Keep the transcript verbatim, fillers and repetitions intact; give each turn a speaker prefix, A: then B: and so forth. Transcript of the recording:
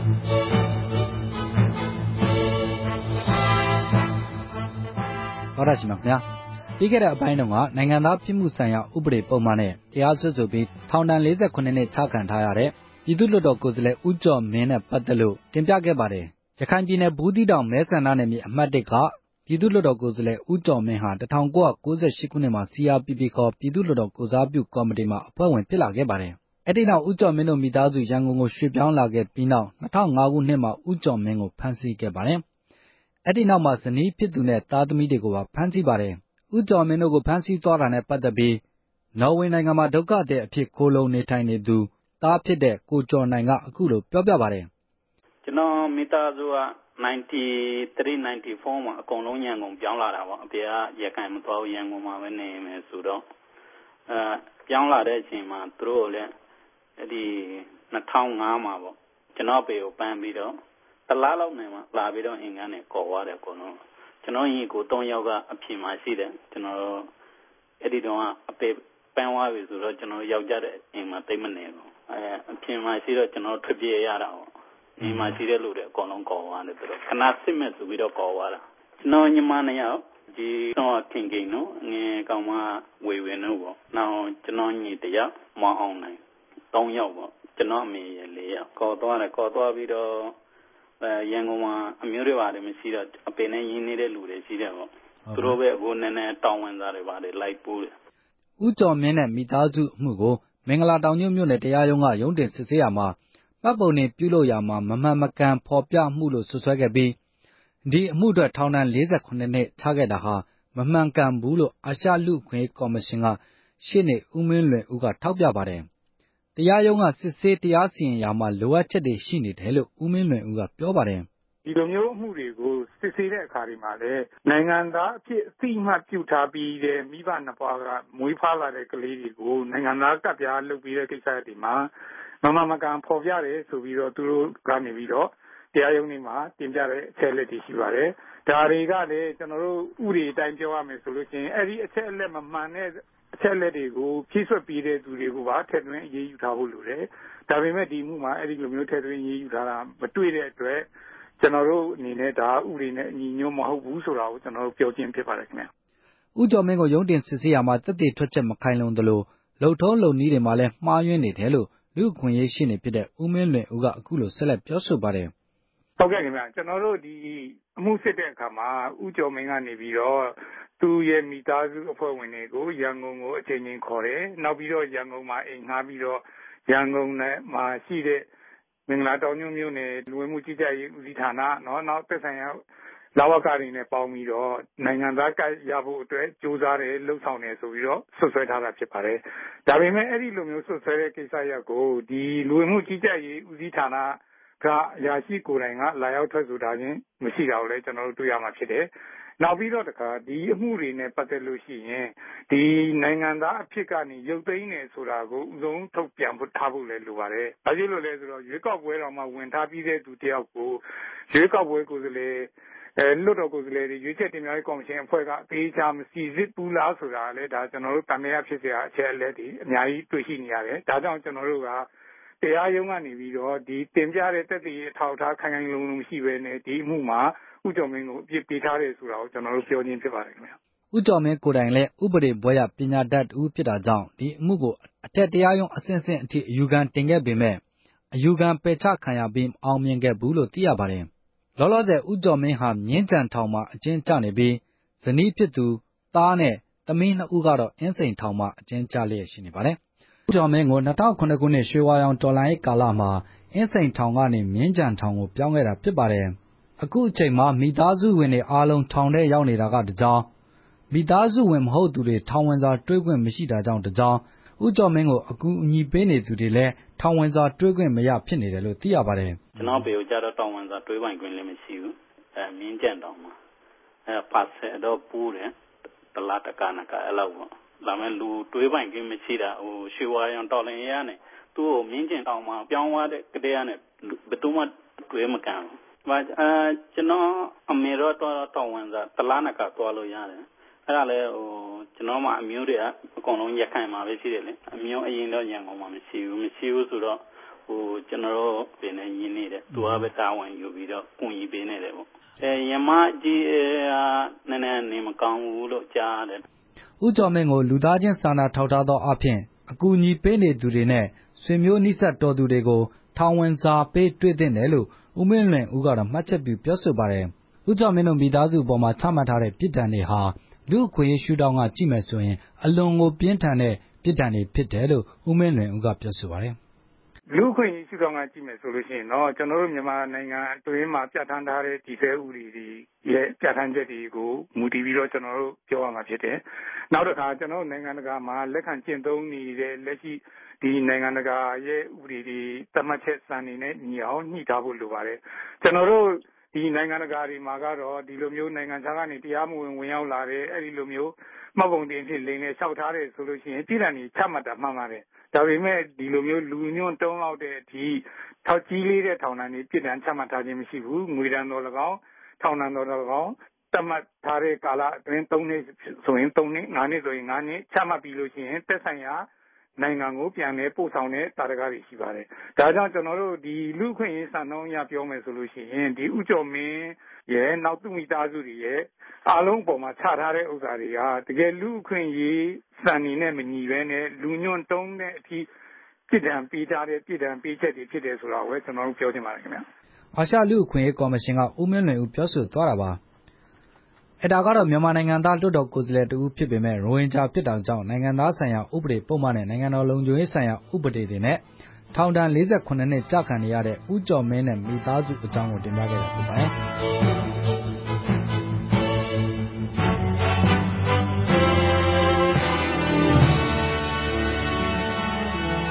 A: 好的，行吗？呀，ပြီးခဲ့တဲ့အပိုင်းတုန်းကနိုင်ငံသားဖြစ်မှုဆိုင်ရာဥပဒေပုံမှန်နဲ့တရားစွဲဆိုပြီးထောင်ဒဏ်၄ခုနှစ်ချခံထားရတဲ့ပြည်သူ့လွှတ်တော်ကိုယ်စားလှယ်ဦးကျော်မင်းနဲ့ပတ်သက်လို့တင်ပြခဲ့ပါတယ်။ရခိုင်ပြည်နယ်ဘူးသီးတောင်မဲဆန္ဒနယ်မြေအမှတ်၁ကပြည်သူ့လွှတ်တော်ကိုယ်စားလှယ်ဦးကျော်မင်းဟာ၁၉၉၈ခုနှစ်မှာ စီ အာ ပီ ပီ ခေါ်ပြည်သူ့လွှတ်တော်ကိုယ်စားပြုကော်မတီမှာအဖွဲ့ဝင်ဖြစ်လာခဲ့ပါတယ်။အဲ့ဒီနောက်ဦးကျော်မင်းတို့မိသားစုရန်ကုန်ကိုရွှေ့ပြောင်းလာခဲ့ပြီးနောက်၂၀၀၅ခုနှစ်မှာဦးကျော်မင်းကိုဖမ်းဆီးခဲ့ပါတယ်။အဲ့ဒီနောက်မှာဇနီးဖြစ်သူနဲ့သားသမီးတွေကိုပါဖမ်းဆီးပါတယ်။ဦးကျော်မင်းတို့ကိုဖမ်းဆီးသွားတာနဲ့ပတ်သက်ပြီးနော်ဝေနိုင်ငံမှာဒုက္ခသည်အဖြစ်ခိုလုံနေထိုင်နေသူသားဖြစ်တဲ့ကိုကျော်နိုင်ကအခုလိုပြောပြပါတယ်
B: ။ကျွန်တော်မိသားစုက93 94မှာအကုန်လုံးရန်ကုန်ပြောင်းလာတာပေါ့အဖေကရခိုင်မသွားဘူးရန်ကုန်မှာပဲနေမယ်ဆိုတော့အဲပြောင်းလာတဲ့အချိန်မှာသူတို့လည်းအဲ့ဒီ၂၀၀၅မှာပေါ့ကျွန်တော်အဖေကိုပန်းပြီးတော့တလားလောက်နေမှာလာပြီးတော့အင်္ဂါနဲ့ခေါ်သွားတယ်အကုန်လုံးကျွန်တော်ညီကို၃ယောက်ကအပြင်မှာရှိတယ်ကျွန်တော်အဲ့ဒီတော့အဖေပန်းသွားပြီဆိုတော့ကျွန်တော်ယောက်ျားတဲ့အိမ်မှာတိတ်မနေဘူးအဲအပြင်မှာရှိတော့ကျွန်တော်ထွက်ပြေးရတာပေါ့ဒီမှာရှိတဲ့လူတွေအကုန်လုံးခေါ်သွားတယ်သူတို့ခဏစစ်မဲ့ဆိုပြီးတော့ခေါ်သွားတာကျွန်တော်ညီမနှစ်ယောက်ဒီတော့ခင်ခင်နော်ငယ်ကောင်မဝေဝေနော်ပေါ့နောက်ကျွန်တော်ညီတယောက်မအောင်နိုင်၃ယောက်ပေါ့ကျွန်တော်အမေရ၄ယောက်ခေါ်သွားတယ်ခေါ်သွားပြီးတော့အဲရန်ကုန်မှာအမျိုးတွေပါတယ်မရှိတော့အပင်နဲ့ရင်းနေတဲ့လူတွေရှိတယ်ပေါ့သူတို့ပဲအခုနည်းနည်းတောင်းဝန်စားတွေပါတယ်လိုက်ပိုးတယ်
A: ဦးကျော်မင်းနဲ့မိသားစုအမှုကိုမင်္ဂလာတောင်ညွန့်မြို့နယ်တရားရုံးကရုံးတင်စစ်ဆေးရမှာမှတ်ပုံတင်ပြုလုပ်ရာမှာမမှန်မကန်ဖော်ပြမှုလို့ဆွဆွဲခဲ့ပြီးဒီအမှုအတွက်ထောင်ဒဏ်၄ခုနှစ်ချခဲ့တာဟာမမှန်ကန်ဘူးလို့အာရှလူ့အခွင့်အရေးကော်မရှင်ကရှေ့နေဦးမင်းလွင်ဦးကထောက်ပြပါတယ်။တရားရုံးကစစ်ဆေးတရားစီရင်ရာမှာလိုအပ်ချက်တွေရှိနေတယ်လို့ဦးမင်းလွင်ဦးကပြောပါတယ်
C: ။ဒီလိုမျိုးအမှုတွေကိုစစ်ဆေးတဲ့အခါတွေမှာလည်းနိုင်ငံသားအဖြစ်အသိအမှတ်ပြုထားပြီးတဲ့မိဘနှစ်ပါးကမွေးဖွားလာတဲ့ကလေးတွေကိုနိုင်ငံသားကပ်ပြားလုပ်ပြီးတဲ့ကိစ္စတွေမှာမမှန်မကန်ဖော်ပြတယ်ဆိုပြီးတော့သူတို့ကနေပြီးတော့တရားရုံးတွေမှာတင်ပြတဲ့အချက်အလက်တွေရှိပါတယ်။ဒါတွေကလည်းကျွန်တော်တို့ဥပဒေအတိုင်းပြောရမယ်ဆိုလို့ရှိရင်အဲ့ဒီအချက်အလက်မမှန်တဲ့အချက်အလက်တွေကိုဖြည့်ဆွတ်ပြီးတဲ့သူတွေကိုပါထည့်သွင်းအရေးယူထားဖို့လိုတယ်။ဒါပေမဲ့ဒီမှုမှာအဲ့ဒီလိုမျိုးထည့်သွင်းအရေးယူထားတာမတွေ့တဲ့အတွက်ကျွန်တော်တို့အနေနဲ့ဒါဥပဒေနဲ့အညီညွတ်မဟုတ်ဘူးဆိုတာကိုကျွန်တော်တို့ပြောခြင်းဖြစ်ပါတယ်ခင်ဗျ
A: ။ဦးကျော်မင်းကိုရုံးတင်စစ်ဆေးရာမှာသက်သေထွက်ချက်မခိုင်လုံသလိုလုံထုံးလုံနည်းတွေမှာလည်းမှားယွင်းနေတယ်လို့လူ့အခွင့်အရေးရှင်းနေဖြစ်တဲ့ဦးမင်းလွင်ဦးကအခုလိုဆက်လက်ပြောဆိုပါတယ်
C: ။ဟုတ်ကဲ့ခင်ဗျကျွန်တော်တို့ဒီအမှုစစ်တဲ့အခါမှာဦးကျော်မင်းကနေပြီးတော့သူရဲ့မိသားစုအဖွဲ့ဝင်တွေကိုရန်ကုန်ကိုအချိန်ချင်းခေါ်တယ်။နောက်ပြီးတော့ရန်ကုန်မှာအိမ်ငှားပြီးတော့ရန်ကုန်နဲ့မှာရှိတဲ့မင်္ဂလာတောင်ညွန့်မြို့နယ်လူဝင်မှုကြီးကြပ်ရေးဦးစီးဌာနနော်နောက်သက်ဆိုင်ရာလာဝကတွေနဲ့ပေါင်းပြီးတော့နိုင်ငံသားကရဖို့အတွက်စူးစမ်းတယ်လှုပ်ဆောင်တယ်ဆိုပြီးတော့ဆွဆွဲထားတာဖြစ်ပါတယ်။ဒါပေမဲ့အဲ့ဒီလိုမျိုးဆွဆွဲတဲ့ကိစ္စရပ်ကိုဒီလူဝင်မှုကြီးကြပ်ရေးဦးစီးဌာနကအရာရှိကိုယ်တိုင်ကလာရောက်ထွက်ဆိုတာချင်းမရှိတာကိုလည်းကျွန်တော်တို့တွေ့ရမှာဖြစ်တယ်။နောက်ပြီးတော့တခါဒီအမှုတွေနဲ့ပတ်သက်လို့ရှိရင်ဒီနိုင်ငံသားအဖြစ်ကနေရုပ်သိမ်းနေဆိုတာကိုဥဆုံးထုတ်ပြန်ဖို့ထားဖို့လည်းလိုပါတယ်။ဘာဖြစ်လို့လဲဆိုတော့ရွေးကောက်ပွဲတော်မှာဝင်ထားပြီးတဲ့သူတယောက်ကိုရွေးကောက်ပွဲကိုယ်စားလှယ်အဲလွှတ်တော်ကိုယ်စားလှယ်တွေရွေးချယ်တင်မြှောက်ရေးကော်မရှင်အဖွဲ့ကအသေးချာမစီစစ်ဘူးလားဆိုတာလည်းဒါကျွန်တော်တို့တန်မြတ်ဖြစ်စရာအချက်အလက်တွေအများကြီးတွေ့ရှိနေရတယ်။ဒါကြောင့်ကျွန်တော်တို့ကတရားရုံးကနေပြီးတော့ဒီတင်ပြတဲ့သက်သေအထောက်အထားခိုင်ခိုင်လုံလုံရှိပဲနဲ့ဒီအမှုမှာဦးကျော်မင်းကိုအပြစ်ပေးထားတယ်ဆိုတာကိုကျွန်တော်တို့ပြောခြင်းဖြစ်ပါတယ်ခင်ဗျ
A: ။ဦးကျော်မင်းကိုယ်တိုင်လည်းဥပဒေဘွဲ့ရပညာတတ်ဦးဖြစ်တာကြောင့်ဒီအမှုကိုအထက်တရားရုံးအဆင့်ဆင့်အထိအယူခံတင်ခဲ့ပေမဲ့အယူခံပယ်ချခံရပြီးအောင်မြင်ခဲ့ဘူးလို့သိရပါတယ်။လောလောဆယ်ဦးကျော်မင်းဟာမြင်းကြံထောင်မှာအကျဉ်းချနေပြီးဇနီးဖြစ်သူသားနဲ့သမီးနှစ်ဦးကတော့အင်းစိန်ထောင်မှာအကျဉ်းချလျက်ရှိနေပါတယ်။ဦးကျော်မင်းကို၂၀၀၇ခုနှစ်ရွှေဝါရောင်တော်လှန်ရေးကာလမှာအင်းစိန်ထောင်ကနေမြင်းကြံထောင်ကိုပြောင်းခဲ့တာဖြစ်ပါတယ်။အခုအချိန်မှာမိသားစုဝင်တွေအားလုံးထောင်ထဲရောက်နေတာကတကြောင်မိသားစုဝင်မဟုတ်သူတွေထောင်ဝင်စာတွေးခွင့်မရှိတာကြောင့်တကြောင်ဦးကျော်မင်းကိုအကူအညီပေးနေသူတွေလည်းထောင်ဝင်စာတွေးခွင့်မရဖြစ်နေတယ်လို့သိရပါတယ်
B: ။ကျွန်တော်ဘေကိုကြတော့ထောင်ဝင်စာတွေးပိုင်ခွင့်လည်းမရှိဘူး။အဲမြင်းကြံတောင်မှာအဲပါဆယ်တော့ပူးတယ်တလားတကနကအဲ့လောက်ပေါ့။ဒါမဲ့လူတွေးပိုင်ခွင့်မရှိတာဟိုရွှေဝါရောင်တော်လှန်ရေးကနေသူ့ကိုမြင်းကြံတောင်မှာပြောင်းသွားတဲ့ကတဲ့ကနေဘယ်သူမှတွေးမကန်ဘူး။ဘာအဲကျွန်တော်အမေတော့တောင်းဝန်စာတလားနကသွားလို့ရတယ်။အဲ့ဒါလေဟိုကျွန်တော်မှအမျိုးတွေကအကုန်လုံးရခိုင်မှာပဲရှိတယ်လေ။အမျိုးအရင်တော့ရန်ကုန်မှာမရှိဘူးမရှိဘူးဆိုတော့ဟကိုကျွန်တော်တို့ပြင်နေရင်းနေတယ်သူကပဲတာဝန်ယူပြီးတော့ကူညီပေးနေတယ်ပေါ့အဲရမကြီးနည်းနည်းနေမကောင်းဘူးလို့ကြားတယ်
A: ဦးကျော်မင်းကိုလူသားချင်းစာနာထောက်ထားသောအဖြစ်အကူအညီပေးနေသူတွေနဲ့ဆွေမျိုးနှိစက်တော်သူတွေကိုထောင်ဝင်စာပေးတွေ့တဲ့တယ်လို့ဦးမင်းလွင်ဦးကတော့မှတ်ချက်ပြုပြောဆိုပါတယ်ဦးကျော်မင်းတို့မိသားစုပေါ်မှာချမှတ်ထားတဲ့ပြစ်ဒဏ်တွေဟာလူအခွင့်အရေးရှုထောင့်ကကြည့်မယ်ဆိုရင်အလွန်ကိုပြင်းထန်တဲ့ပြစ်ဒဏ်တွေဖြစ်တယ်လို့ဦးမင်းလွင်ဦးကပြောဆိုပါတယ်
C: လူခွင့်ရေးရှုထောင့်ကကြည့်မယ်ဆိုလို့ရှိရင်တော့ကျွန်တော်တို့မြန်မာနိုင်ငံအတွင်းမှာပြဋ္ဌာန်းထားတဲ့ဒီဆဲဥပဒေတွေရဲ့ပြဋ္ဌာန်းချက်တွေကိုမူတည်ပြီးတော့ကျွန်တော်တို့ပြောရမှာဖြစ်တယ်။နောက်တစ်ခါကျွန်တော်တို့နိုင်ငံတကာမှာလက်ခံကျင့်သုံးနေတဲ့လက်ရှိဒီနိုင်ငံတကာရဲ့ဥပဒေတွေသတ်မှတ်ချက်စံနေနဲ့ညီအောင်ညှိထားဖို့လိုပါတယ်။ကျွန်တော်တို့ဒီနိုင်ငံတကာတွေမှာကတော့ဒီလိုမျိုးနိုင်ငံခြားကနေတရားမဝင်ဝင်ရောက်လာတဲ့အဲ့ဒီလိုမျိုးမှတ်ပုံတင်ဖြစ်လိမ့်နဲ့လျှောက်ထားတယ်ဆိုလို့ရှိရင်ပြည်ထောင်စုချမှတ်တာမှန်ပါတယ်။ဒါပေမဲ့ဒီလိုမျိုးလူညွန့်တုံးလောက်တဲ့အထိထောက်ကြီးလေးတဲ့ထောင်ဒဏ်တွေပြည်ထောင်ချမှတ်ထားခြင်းမရှိဘူး။ငွေဒဏ်တော်၎င်းထောင်ဒဏ်တော်၎င်းသတ်မှတ်ထားတဲ့ကာလအတွင်းသုံးနှစ်ဆိုရင်သုံးနှစ်ငါးနှစ်ဆိုရင်ငါးနှစ်ချမှတ်ပြီးလို့ရှိရင်သက်ဆိုင်ရာနိုင်ငံကိုပြန်လဲပို့ဆောင်တဲ့တာရကတွေရှိပါတယ်။ဒါကြောင့်ကျွန်တော်တို့ဒီလူခွင့်ရေးစံနှုန်းအရပြောမယ်ဆိုလို့ရှိရင်ဒီဥကျော်မင်းရဲ့နောက်သူမိသားစုတွေရဲ့အားလုံးပေါ်မှာချထားတဲ့ဥစ္စာတွေကတကယ်လူခွင့်ရေးစံနေနဲ့မညီဘဲနဲ့လူညွန့်တုံးတဲ့အထိပြည်တံပေးထားတဲ့ပြည်တံပေးချက်တွေဖြစ်တယ်ဆိုတော့ဝဲကျွန်တော်တို့ပြောချင်ပါတယ်ခင်ဗျ
A: ။အာရှလူအခွင့်ရေးကော်မရှင်ကဦးမင်းလွင်ဦးပြောဆိုသွားတာပါ။အဲဒါကတော့မြန်မာနိုင်ငံသားလွှတ်တော်ကိုယ်စားလှယ်တဦးဖြစ်ပေမဲ့ရိုဟင်ဂျာဖြစ်တာကြောင့်နိုင်ငံသားဆိုင်ရာဥပဒေပုံမှန်နဲ့နိုင်ငံတော်လုံခြုံရေးဆိုင်ရာဥပဒေတွေနဲ့ထောင်ဒဏ်လေးဆယ်ခုနှစ်နှစ်ကြာခံနေရတဲ့ဦးကျော်မင်းနဲ့မိသားစုအကြောင်းကိုတင်ပြခဲ့တာဖြစ်ပါတယ်။